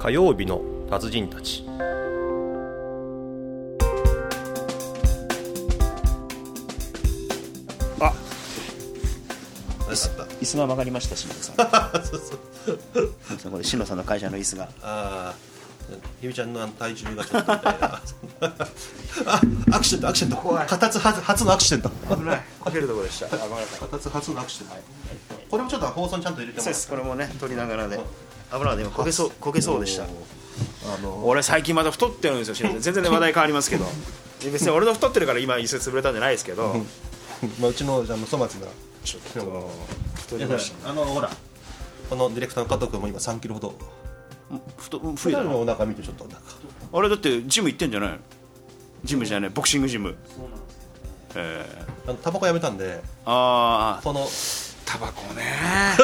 火曜日の達人たち。 あ、椅子が曲がりました、篠田さん。そうそう。これ篠田さんの会社の椅子が。 ああ、ゆみちゃんの体重がちょっとみたいな。あ、アクシデント、アクシデント。形初のアクシデント。 危ない。こけるところでした。ごめんなさい。 形初のアクシデント。これもちょっと放送にちゃんと入れてもらって。 そうです。これもね、取りながらで。危ない、でもこけそうでした。俺最近まだ太ってるんですよ。全然話題変わりますけど。別に俺の太ってるから今椅子潰れたんじゃないですけど。 まあうちの粗末な。 ちょっと太りました。 ほら、このディレクターの加藤君も今3キロほど増えたの。 お腹見てちょっとあれだってジム行ってんじゃないの？ジムじゃない、ボクシングジム。 タバコやめたんで。 ああ、 このタバコね。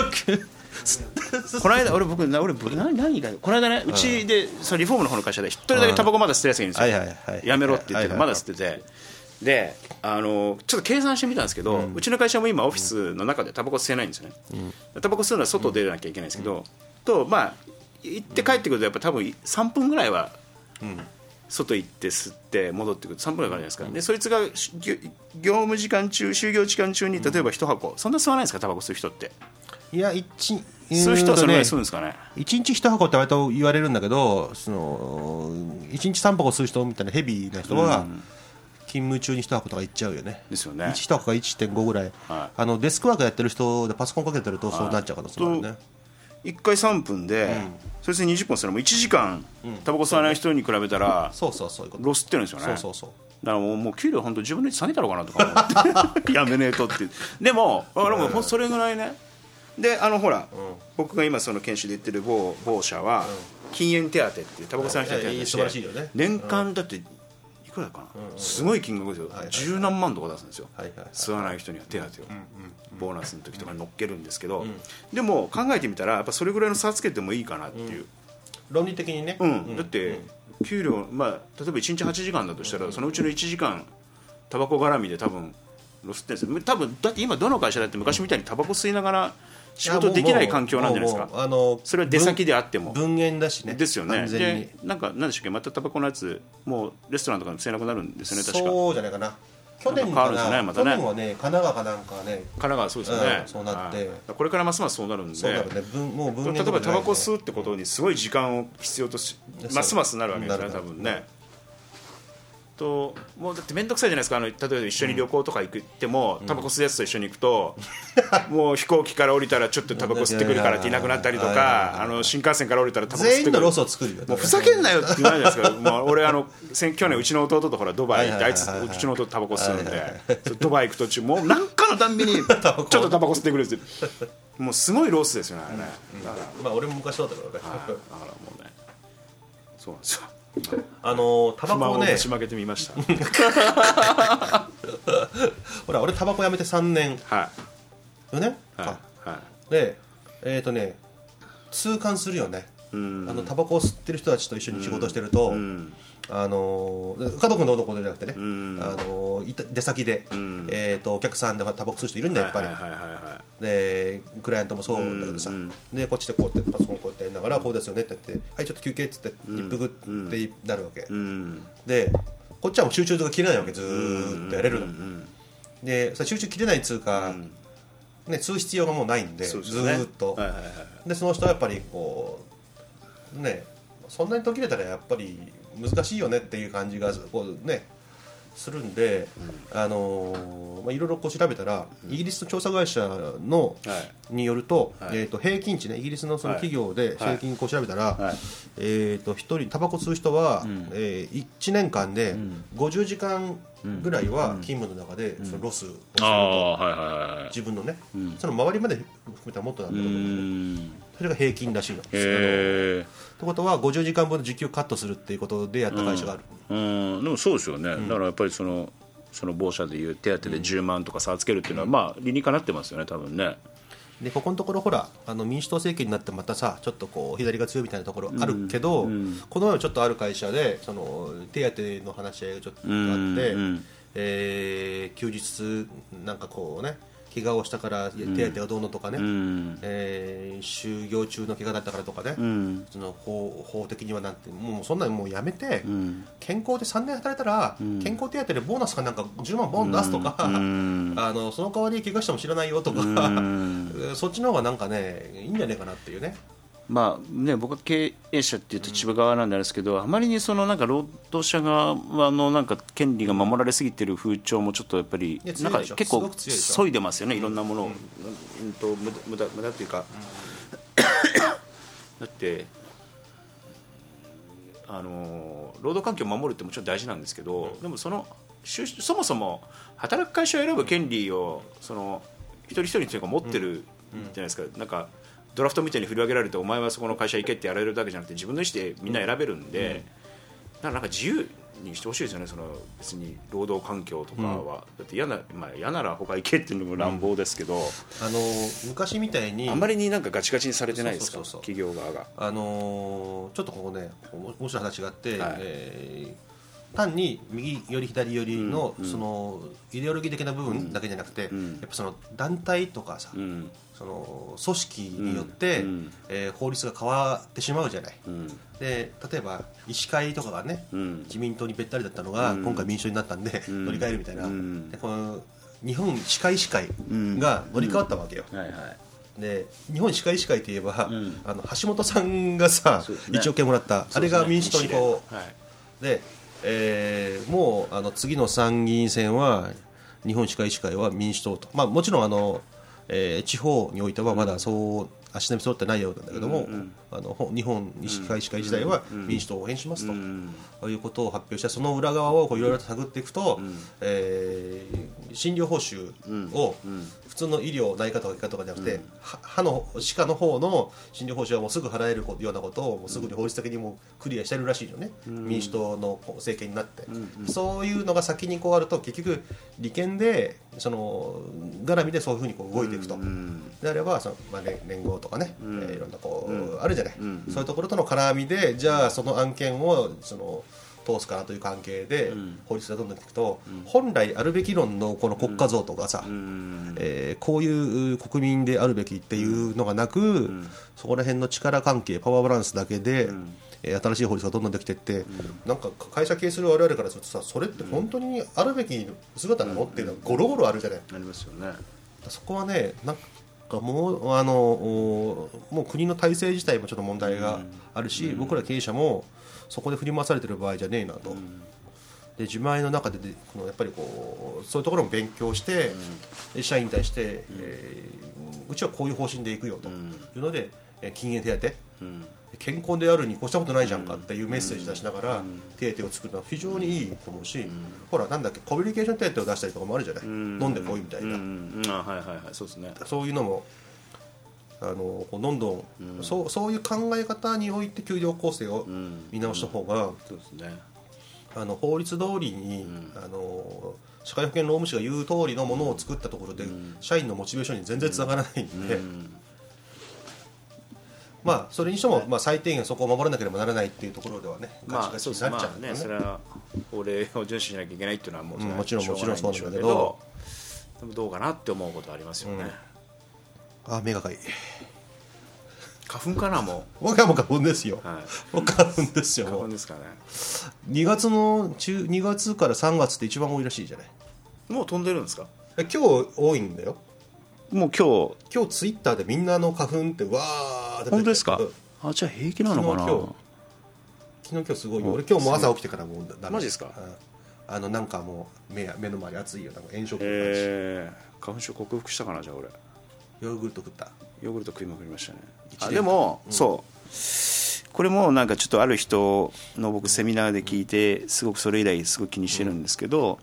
この間俺何がこの間ね、うちでそのリフォームの方の会社で一人だけタバコまだ吸ってるやつがいるんですよ。やめろって言ってまだ吸ってて、でちょっと計算してみたんですけど、うちの会社も今オフィスの中でタバコ吸えないんですよね。タバコ吸うのは外出なきゃいけないんですけど、とまあ行って帰ってくるとやっぱ多分3分ぐらいは外行って吸って戻ってくると3分ぐらいかかるじゃないですか。でそいつが業務時間中、就業時間中に例えば1箱、そんな吸わないですか、タバコ吸う人って。 いや、 吸う人はそれぐらい吸うんですかね。 1日1箱って割と言われるんだけど、1日3箱吸う人みたいなヘビーな人は勤務中に1箱とかいっちゃうよね。 ですよね。 1箱が 1.5 ぐらい、デスクワークやってる人でパソコンかけてるとそうなっちゃうから、そうだね。 1回3分で、それで20本するのも1時間、タバコ吸わない人に比べたらロスってるんですよね。だからもう給料本当自分で下げたのかなとか思ってやめねえとって。でもそれぐらいね。でほら、僕が今その研修で言ってる某社は禁煙手当っていうタバコ吸わない人に手当して年間だっていくらかな、すごい金額ですよ。十何万とか出すんですよ、吸わない人には手当をボーナスの時とかに乗っけるんですけど、でも考えてみたらやっぱそれぐらいの差つけてもいいかなっていう、 論理的にね。 だって給料、例えば1日8時間だとしたらそのうちの1時間タバコ絡みで多分ロスってんですよ。多分だって今どの会社だって昔みたいにタバコ吸いながら仕事できない環境なんじゃないですか。それは出先であっても分煙だしね。 ですよね。でなんでしたっけ、またタバコのやつもうレストランとかで吸えなくなるんですよね、確か。 そうじゃないかな。去年変わるんですよね、またね。 去年はね、神奈川かなんかね。 神奈川そうですよね。 そうなって、 これからますますそうなるんで。 そうなるね。もう分煙例えばタバコ吸うってことにすごい時間を必要とし、ますますなるわけですね、多分ね。もうだって面倒くさいじゃないですか。例えば一緒に旅行とか行っても、タバコ吸うやつと一緒に行くともう飛行機から降りたらちょっとタバコ吸ってくるからっていなくなったりとか、新幹線から降りたらタバコ吸ってくる、 全員のロスを作るよ。 もうふざけんなよって言わないじゃないですか。もう俺去年うちの弟とほらドバイ行って、あいつうちの弟タバコ吸うんで、ドバイ行く途中もう何かのたんびにちょっとタバコ吸ってくるって、もうすごいロスですよね、あれね。だからまあ俺も昔そうだったからね。 だからもうね、そうなんですよ。 タバコをね、 ぶちまけてみました。 ほら俺タバコやめて3年よね。で痛感するよね。タバコを吸ってる人たちと一緒に仕事してると、加藤君の男じゃなくてね、出先で、お客さんでタバコ吸う人いるんだよやっぱり。でクライアントもそうだけどさ、でこっちでこうやってパソコンこうやってやりながらこうですよねって言って、はいちょっと休憩っつって一服ってなるわけ、でこっちはもう集中が切れないわけ、ずーっとやれるの、で集中切れないっつうか、吸う必要がもうないんで、ずーっと、でその人はやっぱりこうね、そんなに途切れたらやっぱり難しいよねっていう感じがこうねするんで、いろいろこう調べたら、イギリスの調査会社の、によると、平均値ね、イギリスのその企業で平均こう調べたら、一人タバコ吸う人は、1年間で50時間ぐらいは勤務の中でそのロスをすると、自分のね、その周りまで含めたらもっとなんだと思う。それが平均らしいの。ってことは50時間分の時給をカットするっていうことでやった会社がある。 でもそうですよね。だからやっぱりその某社でいう手当で10万とか差をつけるっていうのは、まあ理にかなってますよね、多分ね。 でここのところほら民主党政権になってまたさ、ちょっとこう左が強いみたいなところあるけど、この前ちょっとある会社でその手当の話し合いがちょっとあって、休日なんかこうね、 怪我をしたから手当がどうのとかね、就業中の怪我だったからとかね、その法的にはなんてもうそんなのもうやめて、健康で3年働いたら、健康手当でボーナスかなんか10万ボン出すとか、その代わり怪我しても知らないよとか、そっちの方がなんかねいいんじゃないかなっていうね。 まあね、僕は経営者っていう立場側なんですけど、あまりにそのなんか労働者側のなんか権利が守られすぎてる風潮もちょっとやっぱりなんか結構削いでますよね、いろんなものを、無駄っていうか、だって労働環境を守るってもちろん大事なんですけど、でもそもそも働く会社を選ぶ権利をその一人一人というか持ってるじゃないですか。なんかドラフトみたいに振り分けられてお前はそこの会社行けってやられるだけじゃなくて自分の意思でみんな選べるんで、なんか自由にしてほしいですよね。その別に労働環境とかは、だって嫌なら他行けっていうのも乱暴ですけど、 昔みたいにあんまりになんかガチガチにされてないですか、企業側が。 ちょっとここね面白い話があって、単に右より左よりの、そのイデオロギー的な部分だけじゃなくて、やっぱその団体とかさ、その組織によって、法律が変わってしまうじゃない、で例えば医師会とかがね、自民党にべったりだったのが、今回民主党になったんで、乗り換えるみたいな、でこの日本歯科医師会が乗り換わったわけよ、で日本歯科医師会といえば、橋本さんがさ、1億円もらった、あれが民主党にこう、でもう次の参議院選は日本歯科医師会は民主党と、もちろん地方においてはまだそう足並み揃ってないようなんだけども、日本歯科医師会自体は民主党を応援しますと、いうことを発表して、その裏側をいろいろと探っていくと、診療報酬を普通の医療内科とか外科とかじゃなくて、歯科の方の診療報酬はもうすぐ払えるようなことをもうすぐに法律的にもクリアしてるらしいよね、民主党の政権になって、そういうのが先にこうあると結局利権でその絡みでそういうふうにこう動いていくと、であればその、連合とかね、いろんなこうあるじゃない、そういうところとの絡みで、じゃあその案件をその通すかなという関係で法律がどんどんいくと、本来あるべき論のこの国家像とかさ、こういう国民であるべきっていうのがなく、そこら辺の力関係パワーバランスだけで、新しい法律がどんどんできていって、なんか会社経営する我々からするとさ、それって本当にあるべき姿なのっていうのはゴロゴロあるじゃない。 ありますよね。 そこはね、なんかもう国の体制自体もちょっと問題があるし、僕ら経営者もそこで振り回されてる場合じゃねえなと、で自前の中でやっぱりこうそういうところも勉強して、社員に対して、うちはこういう方針でいくよというので、禁煙手当、健康であるに越したことないじゃんかっていうメッセージ出しながら手当を作るのは非常にいいと思うし、ほらなんだっけ、コミュニケーション手当を出したりとかもあるじゃない、飲んでこいみたいな、 そうですね、 そういうのもこうどんどん、そういう考え方において給料構成を見直した方が、 そうですね、 法律通りに、社会保険労務士が言う通りのものを作ったところで、社員のモチベーションに全然つながらないんで、それにしても、最低限そこを守らなければならないっていうところではね、ガチガチになっちゃうんだよね。 それは法令を遵守しなきゃいけないっていうのはもちろんそうなんだけど、でもどうかなって思うことありますよね。 目がかいい。 花粉かな、もう。 僕はもう花粉ですよ。もう花粉ですよ。 花粉ですかね。 2月から3月って一番多いらしいじゃない。 もう飛んでるんですか。 今日多いんだよ。 もう今日ツイッターでみんなの花粉ってわーって。 本当ですか。じゃあ平気なのかな。 昨日すごいよ。俺今日も朝起きてからもうマジですか。 なんかもう目の周り熱いよ。なんか炎症とか花粉症克服したかな。じゃあ俺ヨーグルト食った。 ヨーグルト食いまくりましたね。でも、そうこれもなんかちょっとある人の僕セミナーで聞いて、すごくそれ以来すごく気にしてるんですけど、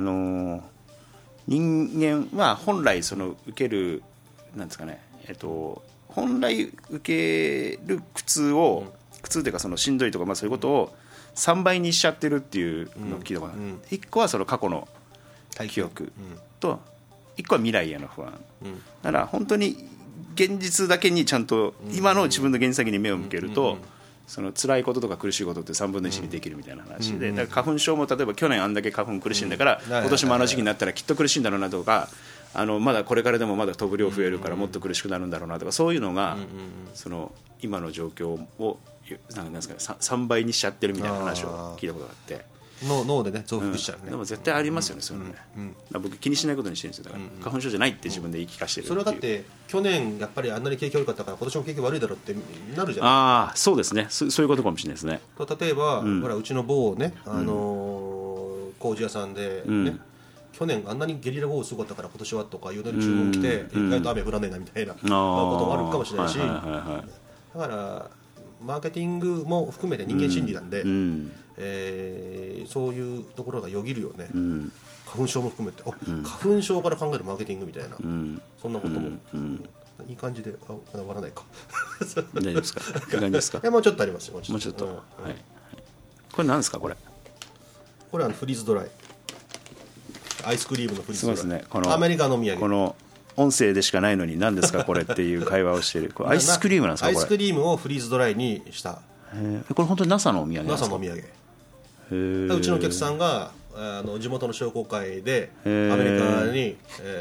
人間は本来その受けるなんですかね、本来受ける苦痛というかそのしんどいとか、そういうことを3倍にしちゃってるっていうのを聞いたことがある。1個はその過去の記憶と、1個は未来への不安、だから本当に現実だけにちゃんと今の自分の現実だけに目を向けると、その辛いこととか苦しいことって3分の1にできるみたいな話で、だから花粉症も例えば去年あんだけ花粉苦しんだから、今年もあの時期になったらきっと苦しいんだろうなとか、 まだこれからでもまだ飛ぶ量増えるからもっと苦しくなるんだろうなとか、そういうのがその今の状況をなんですかね、3倍にしちゃってるみたいな話を聞いたことがあって、 脳でね増幅しちゃうね、 でも絶対ありますよね、そういうのね、僕気にしないことにしてるんですよ。だから花粉症じゃないって自分で言い聞かせてるっていう。 それはだって去年やっぱりあんなに景気悪かったから今年も景気悪いだろうってなるじゃん。 ああそうですね、そういうことかもしれないですね。 例えば、ほらうちの某ね、工事屋さんでね、去年あんなにゲリラ豪雨すごかったから今年はとかいうのに注文来て、意外と雨降らねえなみたいなこともあるかもしれないし、だからマーケティングも含めて人間心理なんで、そういうところがよぎるよね、花粉症も含めて、花粉症から考えるマーケティングみたいな、そんなことも、いい感じで終わらないか大丈夫ですか、いい感じですか。 もうちょっとありますよ、 もうちょっと、これ何ですか、これはフリーズドライアイスクリームのフリーズドライ、 そうですね、このアメリカのお土産、 この音声でしかないのに何ですかこれっていう会話をしているこれアイスクリームなんですか。 アイスクリームをフリーズドライにした、 これ本当に NASA のお土産なんですか。 NASA のお土産、うちのお客さんが地元の商工会でアメリカに、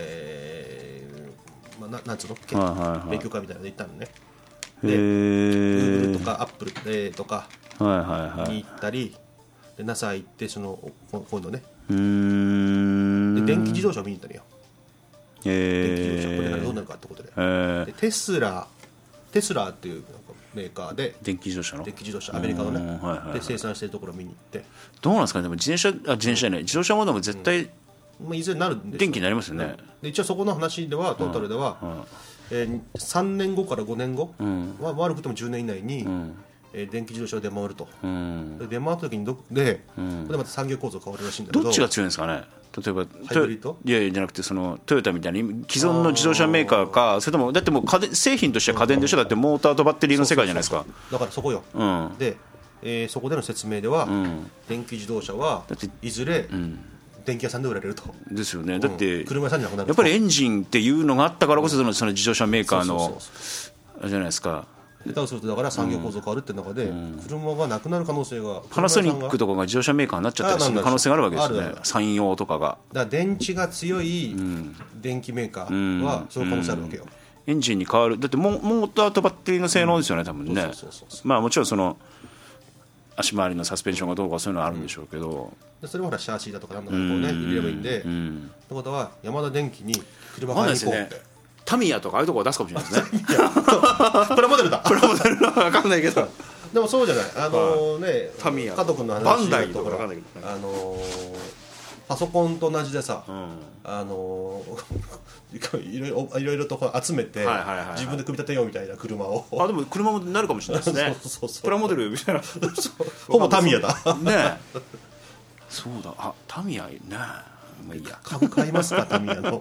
なんつうの、勉強会みたいなので行ったのね。で Google とか Apple とかに行ったりで NASA 行ってこういうのね、で電気自動車を見に行ったのよ。電気自動車これからどうなるかってことで、でテスラっていうメーカーで電気自動車アメリカのね、 で生産してるところを見に行って、 どうなんですかね。でも自動車モデルも絶対、 いずれなるんですよ、 電気になりますよね。 で一応そこの話ではトータルでは、3年後から5年後は悪くても10年以内に、電気自動車を出回ると、で出回った時にでまた産業構造変わるらしいんだけど、 どっちが強いんですかね。例えばハイブリッド、 いやじゃなくてそのトヨタみたいに既存の自動車メーカーか、それともだってもう製品としては家電でしょ。だってモーターとバッテリーの世界じゃないですか。 だからそこよ、で、そこでの説明では、電気自動車はいずれ、電気屋さんで売られると。 ですよね。だって、 車屋さんじゃなくなる。 やっぱりエンジンっていうのがあったからこそ、その自動車メーカーのあれじゃないですか。 下手をするとだから産業構造変わるって中で、車がなくなる可能性が、 パナソニックとかが自動車メーカーになっちゃったりする可能性があるわけですよね。山陽とかが。 だから電池が強い電気メーカーはそういう可能性あるわけよ。 エンジンに変わる。だってモーターとバッテリーの性能ですよね、多分ね。まあもちろんその足回りのサスペンションがどうかそういうのはあるんでしょうけど、 それもほらシャーシーだとかなんだかこうね入れればいいんで、ってことはヤマダ電機に車買いに行こうって。 タミヤとかああいうところを出すかもしれないですね。 プラモデルだ。 プラモデルは分かんないけど。 でもそうじゃない。タミヤ。加藤君の話バンダイとか分かんないけど。 パソコンと同じでさ、いろいろと集めて自分で組み立てようみたいな車を。 でも車もなるかもしれないですね。プラモデルみたいな。 ほぼタミヤだ。 ね。そうだ。タミヤね。まあいいや。 株買いますかタミヤの。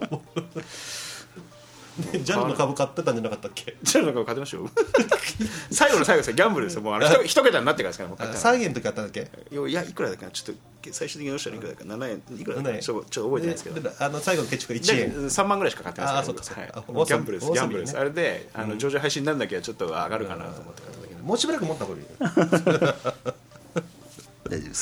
ジャルの株買ってたんじゃなかったっけ。 ジャルの株買ってましたよ。最後の最後ですよ、ギャンブルですよ。もう一桁になってからですから。 3円の時あったんだっけ。 いやいくらだっけな、ちょっと最終的にどうしたらいくらだっけ、7円いくらだっけ、ちょっと覚えてないですけど、 最後の結局1円 3万ぐらいしか買ってないですから。 そうか、 ギャンブルです、ギャンブルです。あれで上場配信になるんだけどちょっと上がるかなと思って買ったんだけど、 もうしばらく持った方がいい。大丈夫です。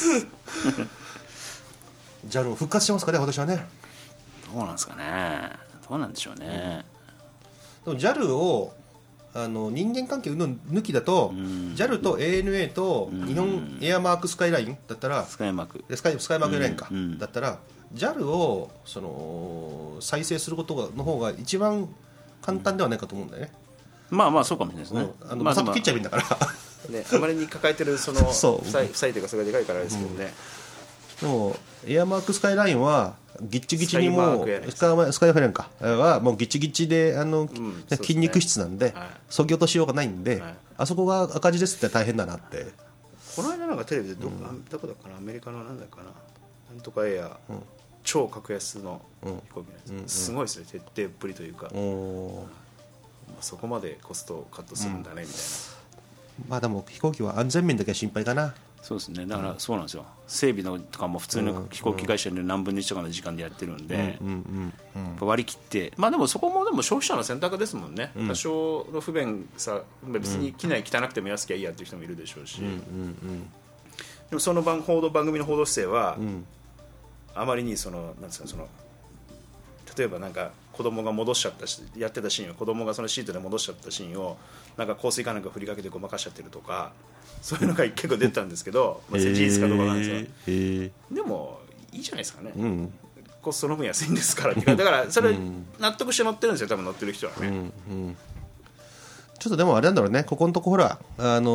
ジャルも復活してますかね、私はね。 どうなんですかね。どうなんでしょうね。 でも JAL を人間関係抜きだと、JAL と ANA と日本エアマークスカイラインだったら、スカイマークエアラインか、だったら JAL を再生することの方が一番簡単ではないかと思うんだよね。 まあそうかもしれないですね。 さっと切っちゃえばいいんだからね、あまりに抱えてるその負債というかそれがでかいからですけどね。 でもエアマークスカイラインはギッチギチにもうスカイマークエアかはもうギチギチで筋肉質なんで削ぎ落としようがないんで、あそこが赤字ですって大変だなって。 この間なんかテレビでどこだかな、アメリカのなんだかな、なんとかエア、超格安の飛行機のやつ、すごいですね、徹底っぷりというか、そこまでコストをカットするんだねみたいな。 まあでも飛行機は安全面だけは心配かな。 そうですね。だからそうなんですよ。整備のとかも普通の飛行機会社で何分の1とかの時間でやってるんで、割り切って、まあでもそこもでも消費者の選択ですもんね。多少の不便さ、別に機内汚くても安きゃいいやっていう人もいるでしょうし、でもその番組の報道姿勢は、あまりになんですか、 例えばなんか子供が戻しちゃったしやってたシーンを子供がそのシートで戻しちゃったシーンをなんか香水かなんか振りかけてごまかしちゃってるとかそういうのが結構出てたんですけど、まあ、事実かどうかなんですが、でもいいじゃないですかね、コストの分安いんですからだからそれ納得して乗ってるんですよ多分乗ってる人はね、 ちょっとでもあれなんだろうね、ここのとこほら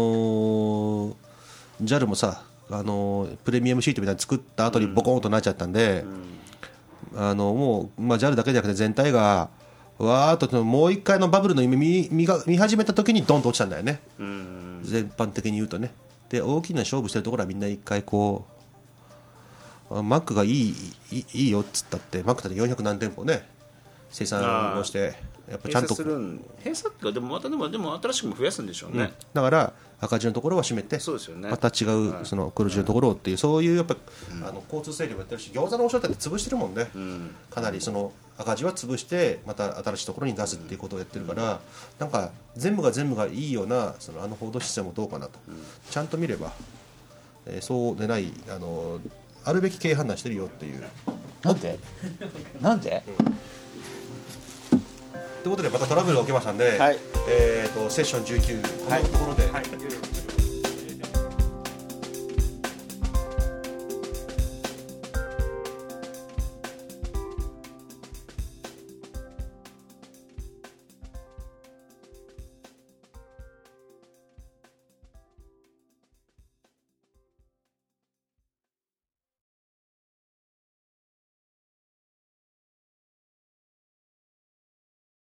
JAL もさプレミアムシートみたいなの作った後にボコーンとなっちゃったんで、もう、JAL だけじゃなくて全体がわーっともう一回のバブルの夢見始めた時にドンと落ちたんだよね、全般的に言うとね。で大きな勝負してるところはみんな一回こうマックがいいよっつったってマックだって400何店舗ね生産をしてやっぱちゃんと閉鎖ってでもまたでも新しくも増やすんでしょうね、 だから赤字のところは閉めて、 そうですよね、 また違うその黒字のところっていう、そういうやっぱ、交通整理もやってるし、餃子の王将だって潰してるもんね、かなりその赤字は潰してまた新しいところに出すっていうことをやってるから、なんか全部がいいようなその報道システムもどうかなと、ちゃんと見れば、そうでないあるべき経営判断してるよっていう。 なんでということでまたトラブルが起きましたんで、セッション19このところで、